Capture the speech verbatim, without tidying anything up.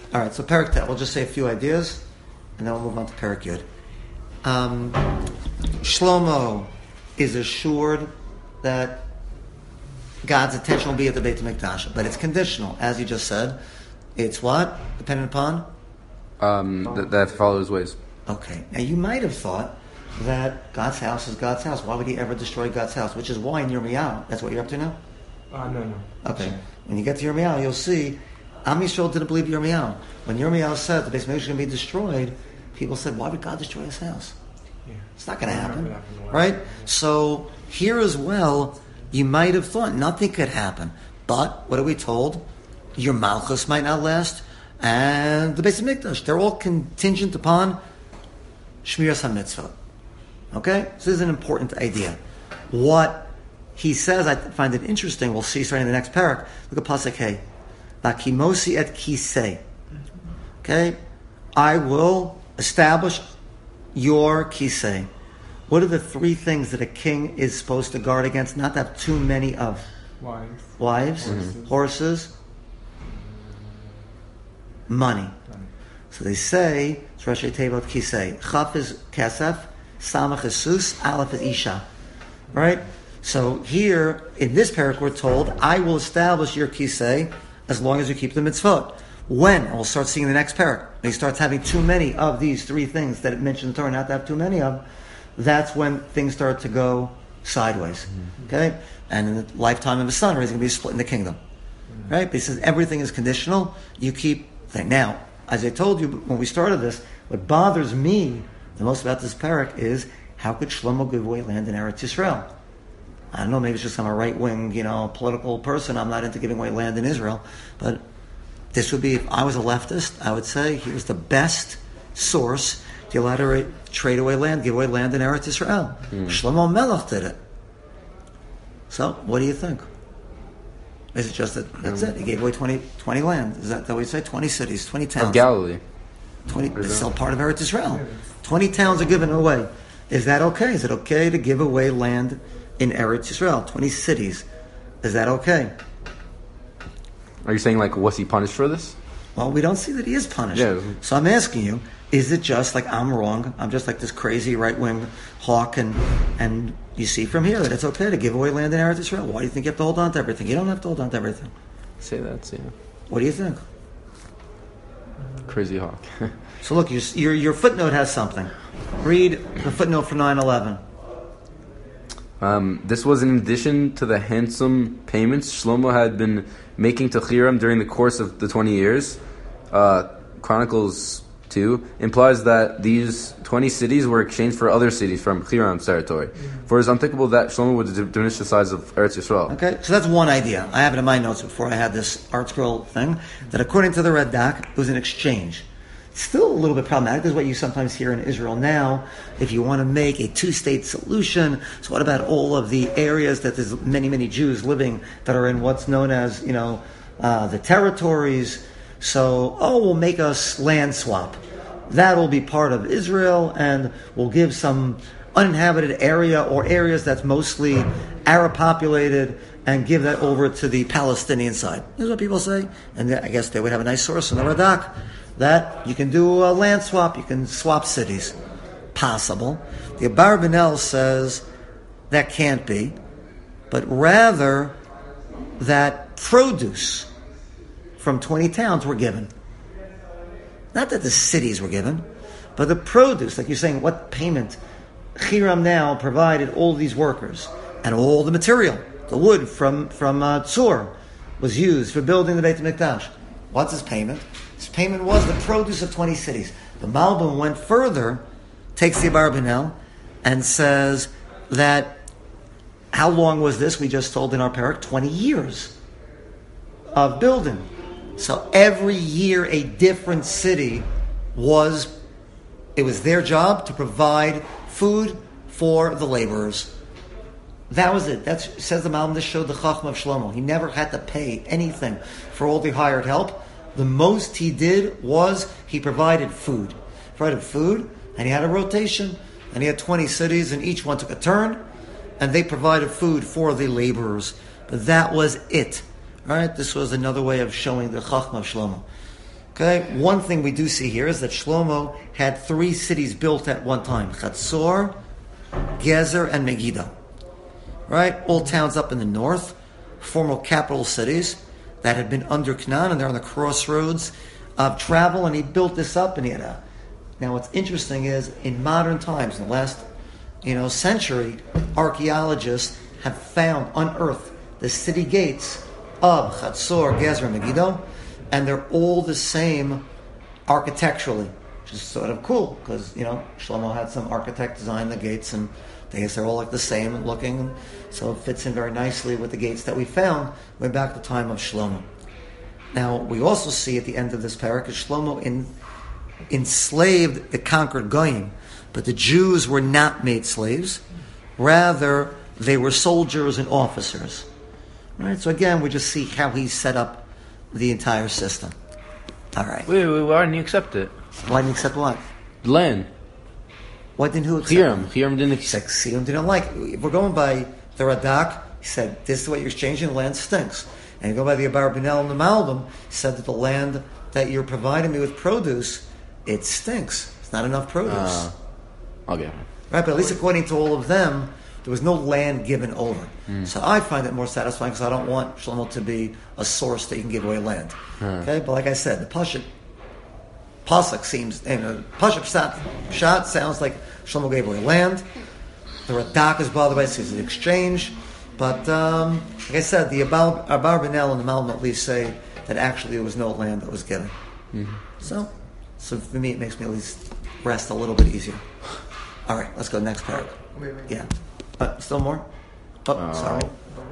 All right, so Perek Tet. We'll just say a few ideas, and then we'll move on to Perek Yud. Um, Shlomo is assured that God's attention will be at the Beit HaMikdash, but it's conditional, as you just said. It's what? Dependent upon? Um, th- that follows ways. Okay. Now, you might have thought that God's house is God's house. Why would he ever destroy God's house? Which is why in Yirmiyahu, that's what you're up to now? Uh, no, no. Okay. When you get to Yirmiyahu, you'll see Am Yisrael didn't believe Yirmiyahu. When Yirmiyahu said the Beit HaMikdash is going to be destroyed, people said, why would God destroy his house? Yeah. It's not going to happen. happen Right? So, here as well, you might have thought nothing could happen. But, what are we told? Your Malchus might not last, and the Beit HaMikdash. They're all contingent upon Shmiras HaMitzvah. Okay? So this is an important idea. What he says, I find it interesting. We'll see starting in the next parak. Look at Pasuk Hey. Vakimosi et kisei. Okay? I will establish your kisei. What are the three things that a king is supposed to guard against? Not to have too many of. Wives. Wives, Mm-hmm. horses, money. So they say, it's Rashi Tevot Kisei. Chaf is Kesef, Samach is Sus, Aleph is Isha. Right? So here, in this parak, we're told, I will establish your Kisei as long as you keep the mitzvot. When? And we'll start seeing the next parak. When he starts having too many of these three things that it mentioned in the Torah not to have too many of, that's when things start to go sideways. Mm-hmm. Okay? And in the lifetime of his son, he's going to be split in the kingdom. Mm-hmm. Right? But he says everything is conditional. You keep things. Now, as I told you when we started this, what bothers me the most about this parak is how could Shlomo give away land in Eretz Yisrael? I don't know, maybe it's just I'm a right-wing, you know, political person. I'm not into giving away land in Israel. But this would be, if I was a leftist, I would say here's the best source to allow to ra- trade away land, give away land in Eretz Yisrael. Mm. Shlomo Melech did it. So, what do you think? Is it just that that's it? He gave away twenty, twenty land. Is that what we say? twenty cities, twenty towns. Of Galilee. twenty, it's still part of Eretz Yisrael. twenty towns are given away. Is that okay? Is it okay to give away land in Eretz Yisrael? twenty cities. Is that okay? Are you saying, like, was he punished for this? Well, we don't see that he is punished. Yeah. So I'm asking you, is it just like I'm wrong? I'm just like this crazy right-wing hawk, and and you see from here that it's okay to give away land in Eretz Yisrael. Why do you think you have to hold on to everything? You don't have to hold on to everything. Say that, yeah. What do you think? Crazy hawk. So look, your, your your footnote has something. Read the footnote for nine eleven. Um, this was in addition to the handsome payments Shlomo had been making to Hiram during the course of the twenty years. Uh, Chronicles two implies that these twenty cities were exchanged for other cities from Hiram's territory. For it is unthinkable that Shlomo would d- diminish the size of Eretz Yisrael. Okay, so that's one idea. I have it in my notes before I had this art scroll thing, that according to the Red Doc, it was an exchange. Still a little bit problematic. This is what you sometimes hear in Israel now. If you want to make a two-state solution, so what about all of the areas that there's many, many Jews living that are in what's known as, you know, uh, the territories? So, oh, we'll make us land swap. That will be part of Israel, and we'll give some uninhabited area or areas that's mostly Arab populated and give that over to the Palestinian side. This is what people say. And I guess they would have a nice source in the Radak that you can do a land swap, you can swap cities. Possible. The Abarbanel says that can't be, but rather that produce from twenty towns were given. Not that the cities were given, but the produce, like you're saying, what payment? Hiram now provided all these workers and all the material, the wood from, from uh, Tzur was used for building the Beit HaMikdash. What's his payment? His payment was the produce of twenty cities. The Malbim went further, takes the Abarbanel, and says that how long was this? We just told in our parak, twenty years of building. So every year a different city was, it was their job to provide food for the laborers. That was it. That says the Malbim. This showed the Chachma of Shlomo. He never had to pay anything for all the hired help. The most he did was he provided food. Provided food, and he had a rotation, and he had twenty cities, and each one took a turn, and they provided food for the laborers. But that was it. All right, this was another way of showing the Chachma of Shlomo. Okay, one thing we do see here is that Shlomo had three cities built at one time: Chatzor, Gezer, and Megiddo. Right, all towns up in the north, former capital cities that had been under Canaan, and they're on the crossroads of travel. And he built this up, and he had a. Now, what's interesting is in modern times, in the last, you know, century, archaeologists have found, unearthed the city gates of Chatzor, Gezer, and Megiddo, and they're all the same architecturally, which is sort of cool because, you know, Shlomo had some architect design the gates, and I guess they're all like the same looking, so it fits in very nicely with the gates that we found way back at the time of Shlomo. Now, we also see at the end of this parak that Shlomo in, enslaved the conquered Goyim, but the Jews were not made slaves. Rather, they were soldiers and officers. Right? So again, we just see how he set up the entire system. All right. Wait, wait, why didn't you accept it? Why didn't he accept what? The land. Why didn't who accept Hiram. it? Hiram didn't He said, accept Hiram didn't like it. If we're going by the Radak, he said, this is what you're exchanging, the land stinks. And you go by the Abar Binel and the Malbim, he said that the land that you're providing me with produce, it stinks. It's not enough produce. Uh, okay. Right, but at least according to all of them, there was no land given over. Mm. So I find it more satisfying because I don't want Shlomo to be a source that you can give away land. Mm. Okay, but like I said, the Pasuk, Pasuk seems, you know, Pasuk shot, shot sounds like Shlomo gave away land. The Radak is bothered by this is an exchange. But um, like I said, the Abar Binel and the Malbim at least say that actually there was no land that was given. Mm-hmm. So, so for me, it makes me at least rest a little bit easier. All right, let's go next paragraph. Yeah. Uh, still more? Oh, uh, sorry.